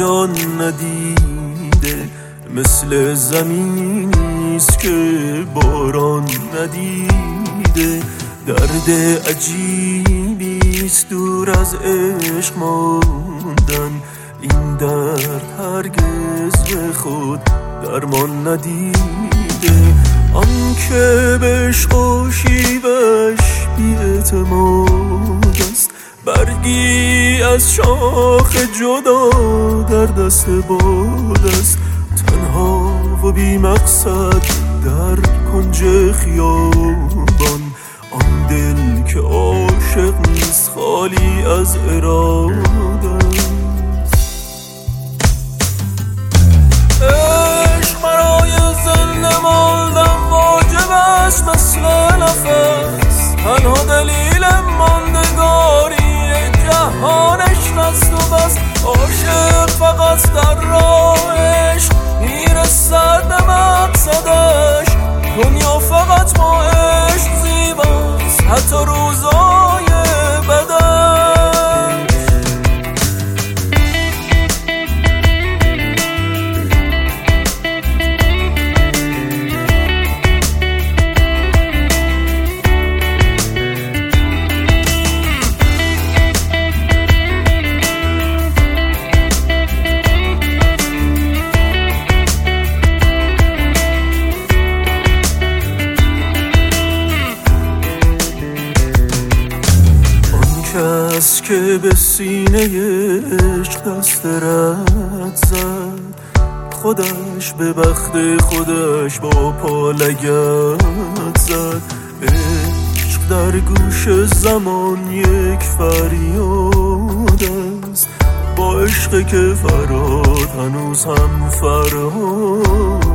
جان ندیده، مثل زمینیست که باران ندیده. درد عجیبیست دور از عشق ماندن، این درد هرگز به خود درمان ندیده. آن که به عشق و شیوه‌اش بی‌اعتماد است، برگی از شاخ جدا در دست باد است. تنها و بی مقصد در کنج خیابان، آن دل که عاشق نیست خالی از اراده است. عشق برای زنده ماندن واجب است مثل نفس، تنها دلیل ماندگاری جهانش نست و بس. عاشق فقط در راه عشق میرسد به مقصدش، دنیا فقط با عشق زیباست حتی روزای بدش. کس که به سینه عشق دست رد زد، خودش به بخت خودش با پا لگد زد. عشق در گوش زمان یک فریاد است، با عشق که فراد هنوز هم فرهاد